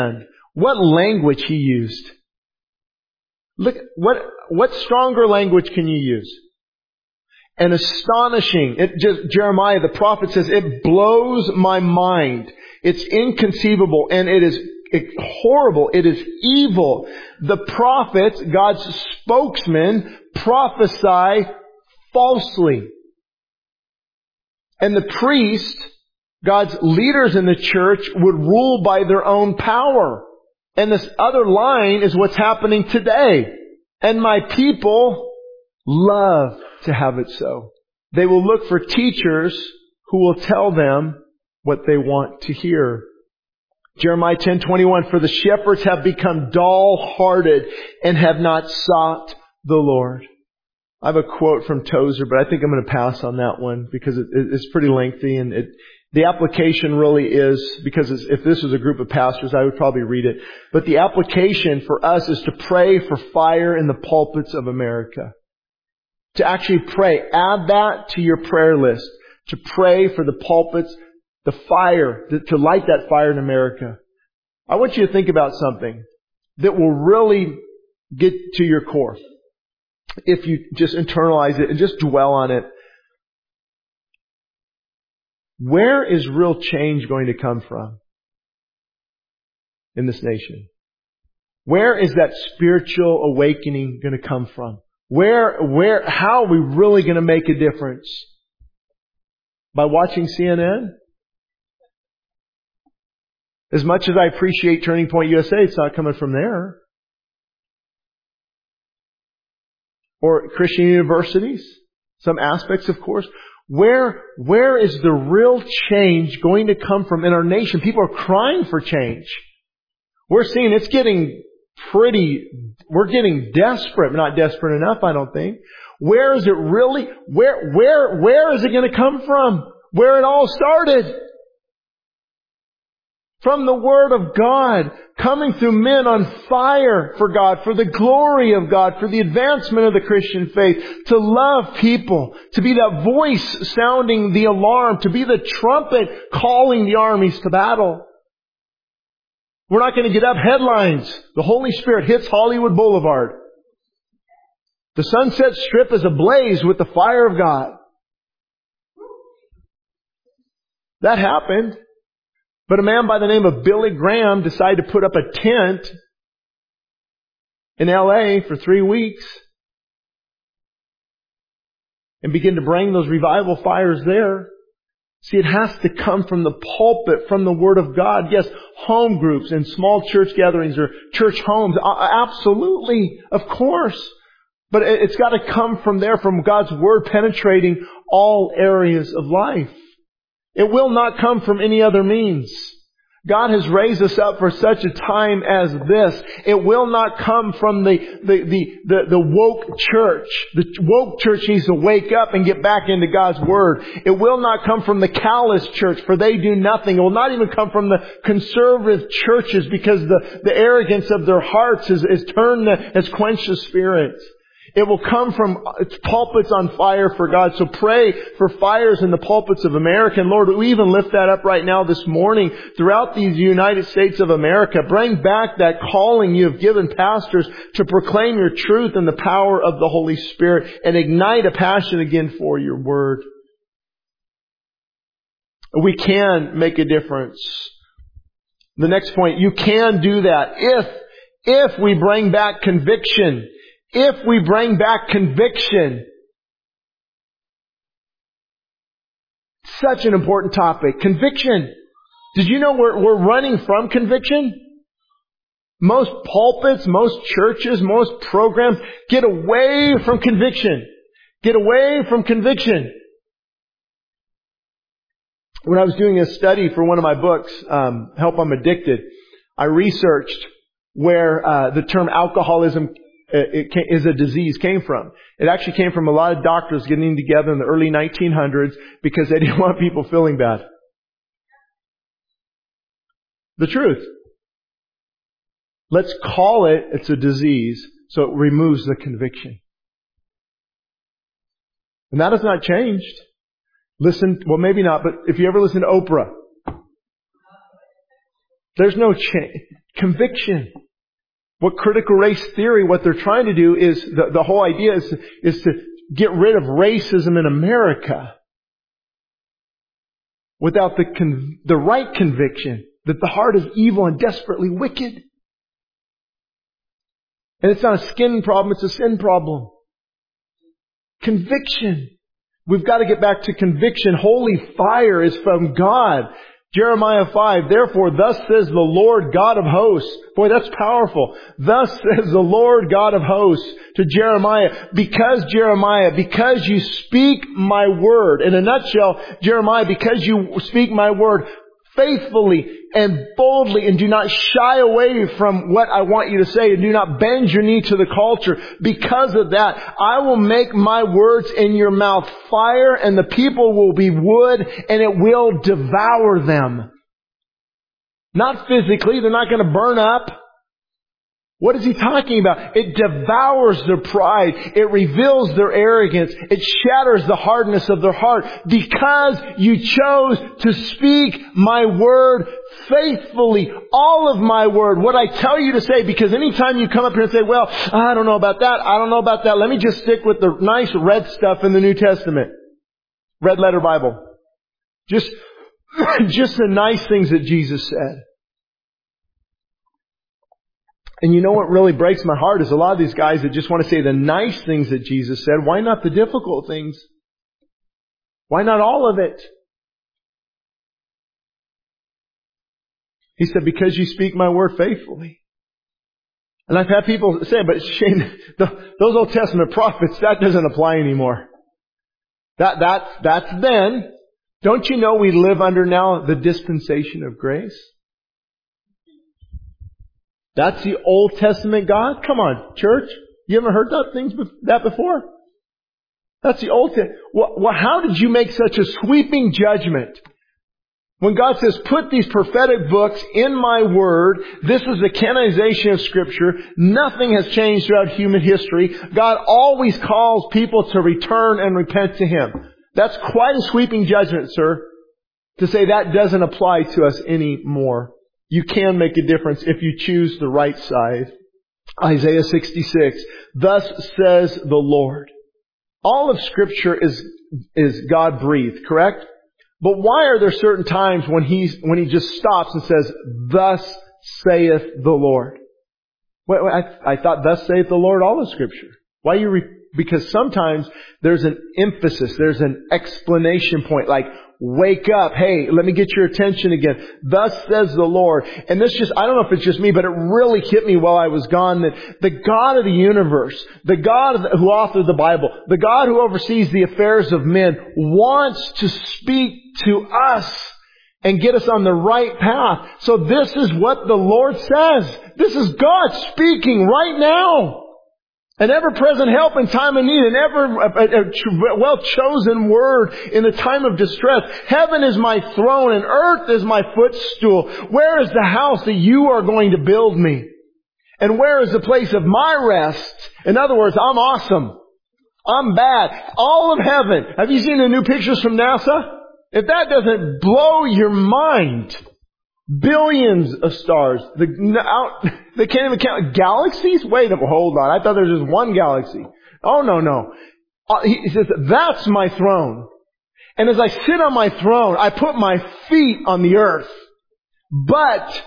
What language he used. Look, what stronger language can you use? And astonishing. Jeremiah, the prophet, says, it blows my mind. It's inconceivable and it is horrible. It is evil. The prophets, God's spokesmen, prophesy falsely. And the priests, God's leaders in the church, would rule by their own power. And this other line is what's happening today. And my people love to have it so. They will look for teachers who will tell them what they want to hear. Jeremiah 10:21, for the shepherds have become dull-hearted and have not sought the Lord. I have a quote from Tozer, but I think I'm going to pass on that one because it's pretty lengthy, and the application really is, because if this was a group of pastors, I would probably read it. But the application for us is to pray for fire in the pulpits of America. To actually pray. Add that to your prayer list. To pray for the pulpits, the fire, to light that fire in America. I want you to think about something that will really get to your core. If you just internalize it and just dwell on it. Where is real change going to come from in this nation? Where is that spiritual awakening going to come from? How are we really going to make a difference? By watching CNN? As much as I appreciate Turning Point USA, it's not coming from there. Or Christian universities. Some aspects, of course. Where is the real change going to come from in our nation? People are crying for change. We're seeing it's getting we're getting desperate. Not desperate enough, I don't think. Where is it really? Where is it going to come from? Where it all started. From the Word of God, coming through men on fire for God, for the glory of God, for the advancement of the Christian faith, to love people, to be that voice sounding the alarm, to be the trumpet calling the armies to battle. We're not going to get up headlines. The Holy Spirit hits Hollywood Boulevard. The Sunset Strip is ablaze with the fire of God. That happened. But a man by the name of Billy Graham decided to put up a tent in LA for 3 weeks and begin to bring those revival fires there. See, it has to come from the pulpit, from the Word of God. Yes, home groups and small church gatherings or church homes. Absolutely, of course. But it's got to come from there, from God's Word penetrating all areas of life. It will not come from any other means. God has raised us up for such a time as this. It will not come from the woke church. The woke church needs to wake up and get back into God's Word. It will not come from the callous church, for they do nothing. It will not even come from the conservative churches, because the arrogance of their hearts has quenched the Spirit. It will come from pulpits on fire for God. So pray for fires in the pulpits of America. And Lord, we even lift that up right now this morning throughout these United States of America. Bring back that calling you have given pastors to proclaim your truth and the power of the Holy Spirit, and ignite a passion again for your Word. We can make a difference. The next point, you can do that if we bring back conviction. If we bring back conviction. Such an important topic. Conviction. Did you know we're running from conviction? Most pulpits, most churches, most programs get away from conviction. Get away from conviction. When I was doing a study for one of my books, Help I'm Addicted, I researched where the term alcoholism is a disease came from. It actually came from a lot of doctors getting together in the early 1900s because they didn't want people feeling bad. The truth. Let's call it's a disease, so it removes the conviction. And that has not changed. Maybe not, but if you ever listen to Oprah, There's no conviction. What critical race theory, what they're trying to do is, the whole idea is to get rid of racism in America without the right conviction that the heart is evil and desperately wicked. And it's not a skin problem, it's a sin problem. Conviction. We've got to get back to conviction. Holy fire is from God. Jeremiah 5, therefore thus says the Lord God of hosts. Boy, that's powerful. Thus says the Lord God of hosts to Jeremiah, because you speak my word. In a nutshell, Jeremiah, because you speak my word faithfully and boldly and do not shy away from what I want you to say and do not bend your knee to the culture. Because of that, I will make my words in your mouth fire and the people will be wood and it will devour them. Not physically, they're not going to burn up. What is he talking about? It devours their pride. It reveals their arrogance. It shatters the hardness of their heart because you chose to speak my word faithfully. All of my word. What I tell you to say, because anytime you come up here and say, well, I don't know about that. I don't know about that. Let me just stick with the nice red stuff in the New Testament. Red letter Bible. Just the nice things that Jesus said. And you know what really breaks my heart is a lot of these guys that just want to say the nice things that Jesus said. Why not the difficult things? Why not all of it? He said, because you speak my word faithfully. And I've had people say, but Shane, those Old Testament prophets, that doesn't apply anymore. That's then. Don't you know we live under now the dispensation of grace? That's the Old Testament God? Come on, church. You haven't heard that before? That's the Old Testament. Well, how did you make such a sweeping judgment? When God says, put these prophetic books in my word, this is the canonization of Scripture. Nothing has changed throughout human history. God always calls people to return and repent to Him. That's quite a sweeping judgment, sir, to say that doesn't apply to us anymore. You can make a difference if you choose the right side. Isaiah 66. Thus says the Lord. All of Scripture is God breathed, correct? But why are there certain times when he just stops and says, thus saith the Lord? I thought thus saith the Lord all of Scripture. Why because sometimes there's an emphasis, there's an explanation point, like, wake up. Hey, let me get your attention again. Thus says the Lord. And this I don't know if it's just me, but it really hit me while I was gone that the God of the universe, the God who authored the Bible, the God who oversees the affairs of men wants to speak to us and get us on the right path. So this is what the Lord says. This is God speaking right now. An ever-present help in time of need, an well-chosen word in the time of distress. Heaven is my throne and earth is my footstool. Where is the house that you are going to build me? And where is the place of my rest? In other words, I'm awesome. I'm bad. All of heaven. Have you seen the new pictures from NASA? If that doesn't blow your mind, billions of stars. They can't even count galaxies? Wait a minute, hold on. I thought there was just one galaxy. Oh, no. He says, that's my throne. And as I sit on my throne, I put my feet on the earth. But,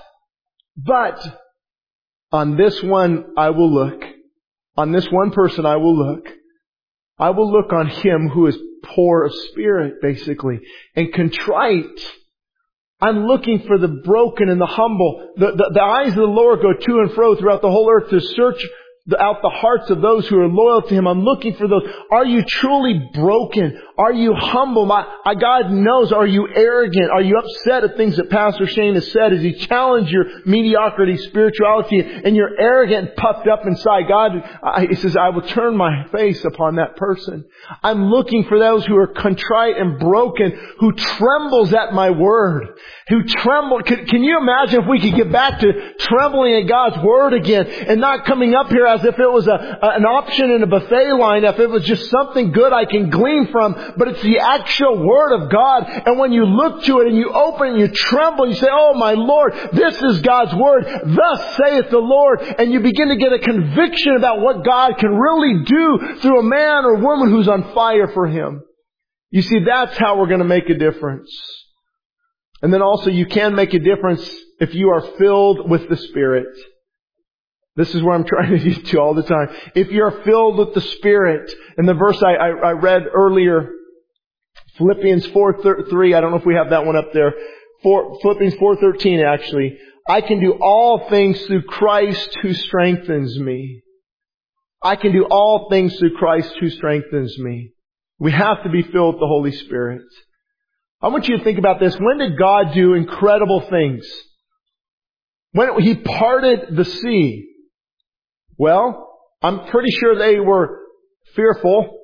on this one I will look. On this one person I will look. I will look on him who is poor of spirit, basically, and contrite. I'm looking for the broken and the humble. The eyes of the Lord go to and fro throughout the whole earth to search out the hearts of those who are loyal to Him. I'm looking for those. Are you truly broken? Are you humble? God knows. Are you arrogant? Are you upset at things that Pastor Shane has said? Has He challenged your mediocrity, spirituality, and you're arrogant and puffed up inside? He says, I will turn my face upon that person. I'm looking for those who are contrite and broken, who trembles at my word, who tremble. Can you imagine if we could get back to trembling at God's word again and not coming up here as if it was an option in a buffet line, if it was just something good I can glean from, but it's the actual Word of God. And when you look to it and you open it and you tremble, you say, oh my Lord, this is God's Word. Thus saith the Lord. And you begin to get a conviction about what God can really do through a man or woman who's on fire for Him. You see, that's how we're going to make a difference. And then also you can make a difference if you are filled with the Spirit. This is where I'm trying to get to all the time. If you're filled with the Spirit, and the verse I read earlier, Philippians 4:3, I don't know if we have that one up there. Philippians 4:13 actually. I can do all things through Christ who strengthens me. I can do all things through Christ who strengthens me. We have to be filled with the Holy Spirit. I want you to think about this. When did God do incredible things? When He parted the sea. Well, I'm pretty sure they were fearful.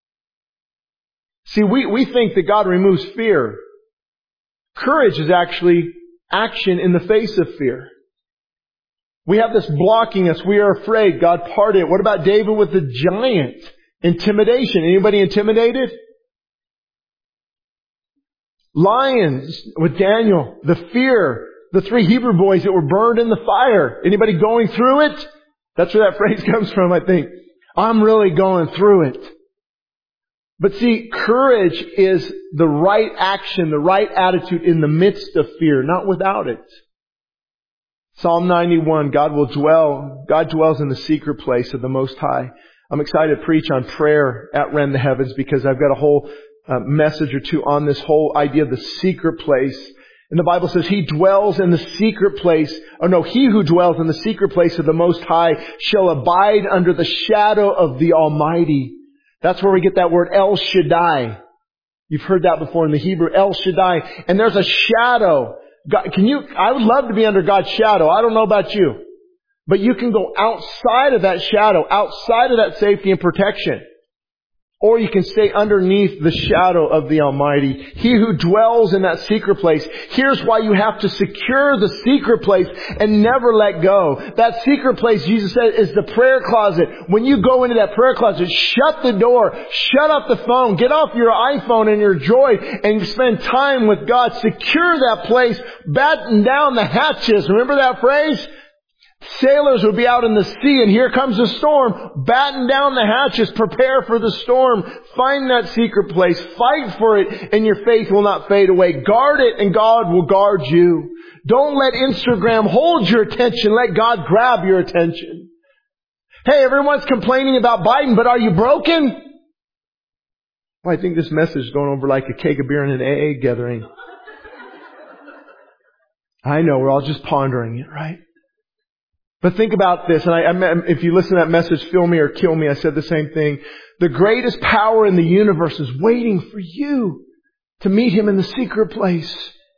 See, we think that God removes fear. Courage is actually action in the face of fear. We have this blocking us. We are afraid. God parted it. What about David with the giant? Intimidation. Anybody intimidated? Lions with Daniel. The fear. The 3 Hebrew boys that were burned in the fire. Anybody going through it? That's where that phrase comes from, I think. I'm really going through it. But see, courage is the right action, the right attitude in the midst of fear, not without it. Psalm 91, God dwells in the secret place of the Most High. I'm excited to preach on prayer at Rend the Heavens because I've got a whole message or two on this whole idea of the secret place. And the Bible says He dwells in the secret place. He who dwells in the secret place of the Most High shall abide under the shadow of the Almighty. That's where we get that word El Shaddai. You've heard that before in the Hebrew, El Shaddai. And there's a shadow. I would love to be under God's shadow. I don't know about you. But you can go outside of that shadow, outside of that safety and protection. Or you can stay underneath the shadow of the Almighty. He who dwells in that secret place. Here's why you have to secure the secret place and never let go. That secret place, Jesus said, is the prayer closet. When you go into that prayer closet, shut the door, shut off the phone, get off your iPhone and your Droid and spend time with God. Secure that place, batten down the hatches. Remember that phrase? Sailors would be out in the sea and here comes a storm. Batten down the hatches. Prepare for the storm. Find that secret place. Fight for it and your faith will not fade away. Guard it and God will guard you. Don't let Instagram hold your attention. Let God grab your attention. Hey, everyone's complaining about Biden, but are you broken? Well, I think this message is going over like a keg of beer in an AA gathering. I know, we're all just pondering it, right? But think about this, and if you listen to that message, Fill Me or Kill Me, I said the same thing. The greatest power in the universe is waiting for you to meet Him in the secret place.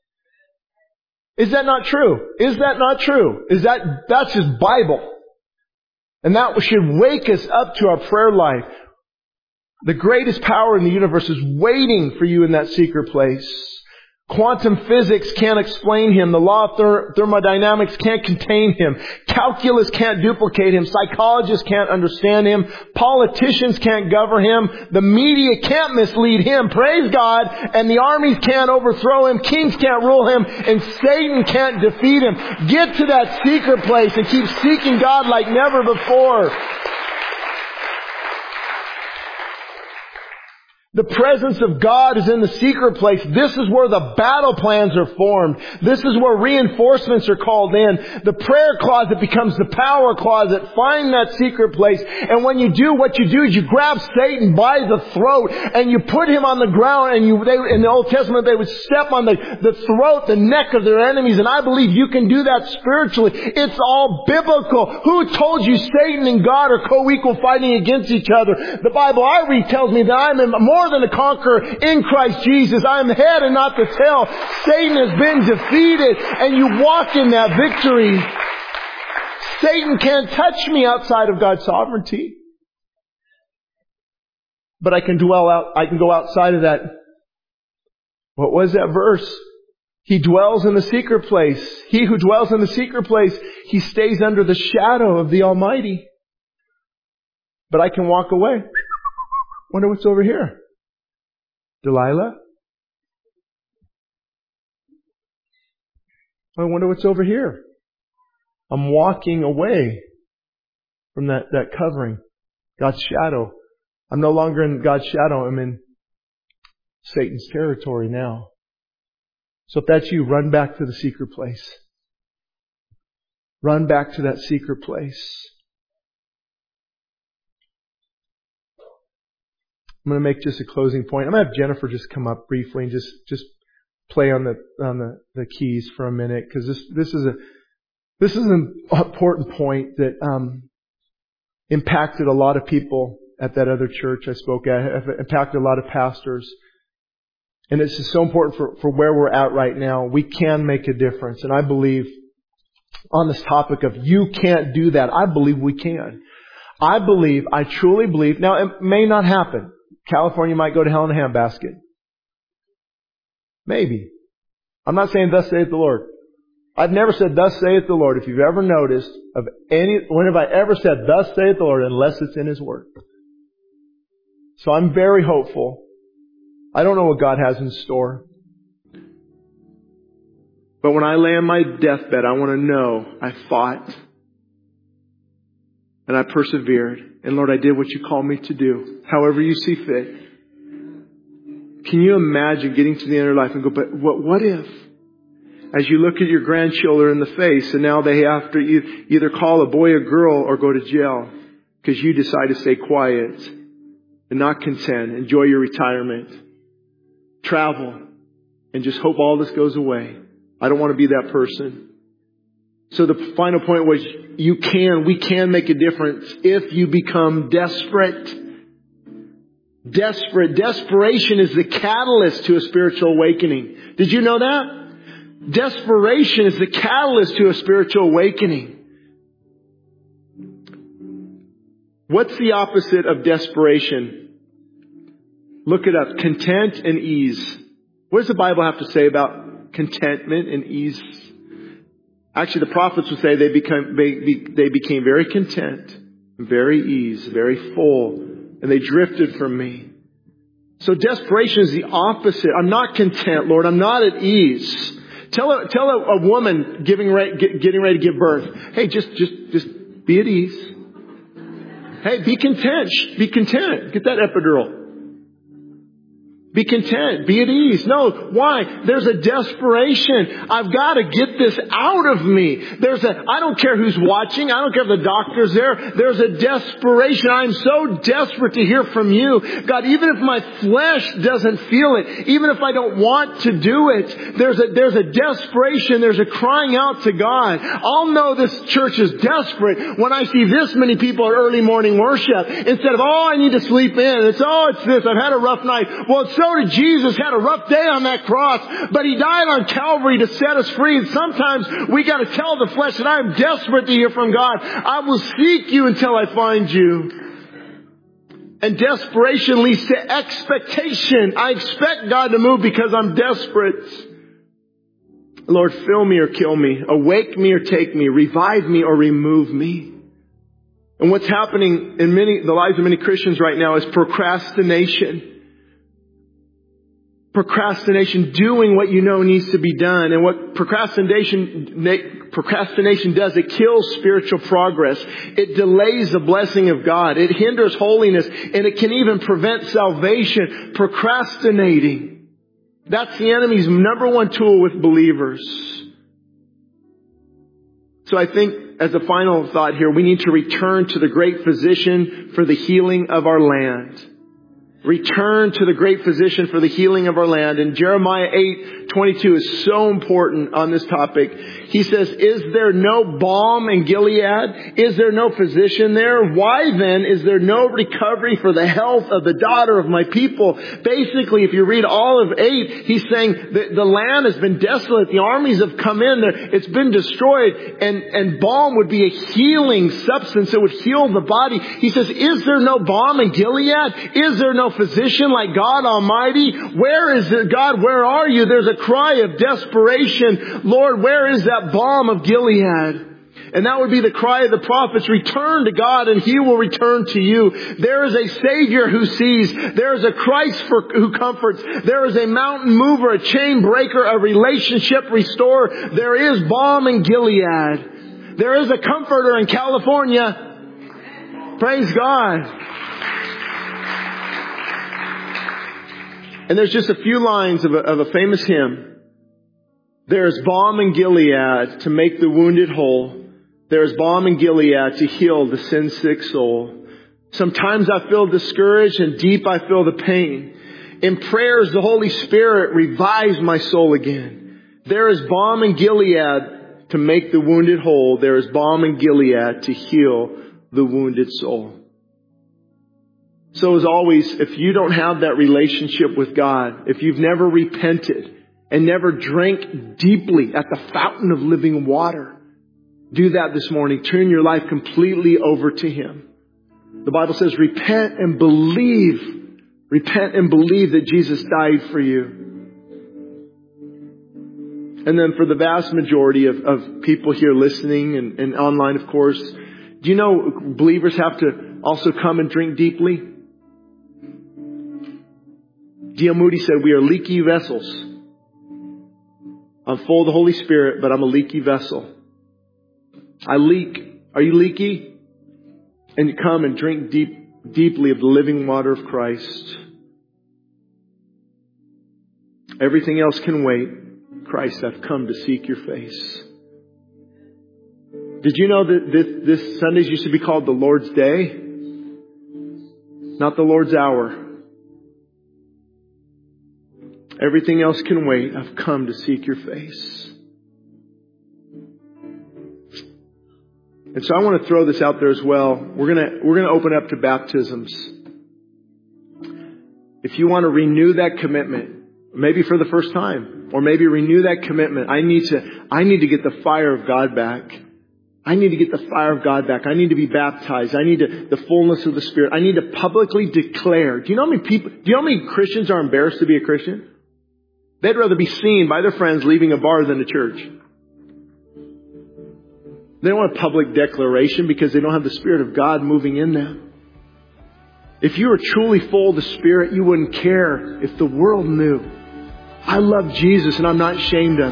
Is that not true? Is that not true? That's just Bible. And that should wake us up to our prayer life. The greatest power in the universe is waiting for you in that secret place. Quantum physics can't explain Him. The law of thermodynamics can't contain Him. Calculus can't duplicate Him. Psychologists can't understand Him. Politicians can't govern Him. The media can't mislead Him. Praise God. And the armies can't overthrow Him. Kings can't rule Him. And Satan can't defeat Him. Get to that secret place and keep seeking God like never before. The presence of God is in the secret place. This is where the battle plans are formed. This is where reinforcements are called in. The prayer closet becomes the power closet. Find that secret place. And when you do, what you do is you grab Satan by the throat and you put him on the ground. And in the Old Testament, they would step on the throat, the neck of their enemies. And I believe you can do that spiritually. It's all biblical. Who told you Satan and God are co-equal fighting against each other? The Bible I read tells me that I'm more than a conqueror in Christ Jesus. I am the head and not the tail. Satan has been defeated and you walk in that victory. Satan can't touch me outside of God's sovereignty. But I can go outside of that. What was that verse? He dwells in the secret place. He who dwells in the secret place, he stays under the shadow of the Almighty. But I can walk away. Wonder what's over here. Delilah? I wonder what's over here. I'm walking away from that covering. God's shadow. I'm no longer in God's shadow. I'm in Satan's territory now. So if that's you, run back to the secret place. Run back to that secret place. I'm going to make just a closing point. I'm going to have Jennifer just come up briefly and just play on the keys for a minute, because this is an important point that impacted a lot of people at that other church I spoke at. Impacted a lot of pastors. And it's just so important for where we're at right now. We can make a difference. And I believe on this topic of you can't do that, I believe we can. I truly believe, now it may not happen. California might go to hell in a handbasket. Maybe. I'm not saying thus saith the Lord. I've never said thus saith the Lord. If you've ever noticed, when have I ever said thus saith the Lord unless it's in His Word? So I'm very hopeful. I don't know what God has in store. But when I lay on my deathbed, I want to know I fought. And I persevered. And Lord, I did what you called me to do. However you see fit. Can you imagine getting to the end of your life and go, but what if? As you look at your grandchildren in the face and now they have to either call a boy a girl or go to jail because you decide to stay quiet and not content, enjoy your retirement, travel, and just hope all this goes away. I don't want to be that person. So the final point was we can make a difference if you become desperate. Desperation is the catalyst to a spiritual awakening. Did you know that? Desperation is the catalyst to a spiritual awakening. What's the opposite of desperation? Look it up. Content and ease. What does the Bible have to say about contentment and ease? Actually, the prophets would say they became very content, very ease, very full, and they drifted from me. So desperation is the opposite. I'm not content, Lord. I'm not at ease. Tell a woman getting ready to give birth, hey, just be at ease. Hey, be content. Be content. Get that epidural. Be content. Be at ease. No. Why? There's a desperation. I've got to get this out of me. I don't care who's watching. I don't care if the doctor's there. There's a desperation. I'm so desperate to hear from you. God, even if my flesh doesn't feel it, even if I don't want to do it, there's a desperation. There's a crying out to God. I'll know this church is desperate when I see this many people at early morning worship. Instead of, I need to sleep in. It's this. I've had a rough night. Well, so did Jesus. Had a rough day on that cross, but He died on Calvary to set us free. And sometimes we got to tell the flesh that I'm desperate to hear from God. I will seek you until I find you. And desperation leads to expectation. I expect God to move because I'm desperate. Lord, fill me or kill me. Awake me or take me. Revive me or remove me. And what's happening in the lives of many Christians right now is procrastination. Procrastination, doing what you know needs to be done. And what procrastination does, it kills spiritual progress. It delays the blessing of God. It hinders holiness, and it can even prevent salvation. Procrastinating. That's the enemy's number one tool with believers. So I think as a final thought here, we need to return to the great physician for the healing of our land. Return to the great physician for the healing of our land. And Jeremiah 8:22 is so important on this topic. He says, is there no balm in Gilead? Is there no physician there? Why then is there no recovery for the health of the daughter of my people? Basically, if you read all of 8, he's saying that the land has been desolate. The armies have come in there. It's been destroyed. And balm would be a healing substance. It would heal the body. He says, is there no balm in Gilead? Is there no physician like God Almighty? Where is it, God? Where are you? There's a cry of desperation. Lord, where is that balm of Gilead? And that would be the cry of the prophets, return to God and He will return to you. There is a Savior who sees. There is a Christ who comforts. There is a mountain mover, a chain breaker, a relationship restorer. There is balm in Gilead. There is a comforter in California. Praise God. And there's just a few lines of a famous hymn. There is balm in Gilead to make the wounded whole. There is balm in Gilead to heal the sin-sick soul. Sometimes I feel discouraged and deep I feel the pain. In prayers, the Holy Spirit revives my soul again. There is balm in Gilead to make the wounded whole. There is balm in Gilead to heal the wounded soul. So as always, if you don't have that relationship with God, if you've never repented and never drank deeply at the fountain of living water, do that this morning. Turn your life completely over to Him. The Bible says, repent and believe. Repent and believe that Jesus died for you. And then for the vast majority of people here listening and online, of course, do you know believers have to also come and drink deeply? D.L. Moody said, we are leaky vessels. I'm full of the Holy Spirit, but I'm a leaky vessel. I leak. Are you leaky? And you come and drink deeply of the living water of Christ. Everything else can wait. Christ, I've come to seek your face. Did you know that this Sundays used to be called the Lord's Day? Not the Lord's Hour. Everything else can wait. I've come to seek your face. And so I want to throw this out there as well. We're gonna open up to baptisms. If you want to renew that commitment, maybe for the first time, or maybe renew that commitment, I need to get the fire of God back. I need to get the fire of God back. I need to be baptized. I need the fullness of the Spirit. I need to publicly declare. Do you know how many Christians are embarrassed to be a Christian? They'd rather be seen by their friends leaving a bar than a church. They don't want a public declaration because they don't have the Spirit of God moving in them. If you were truly full of the Spirit, you wouldn't care if the world knew. I love Jesus and I'm not ashamed of it.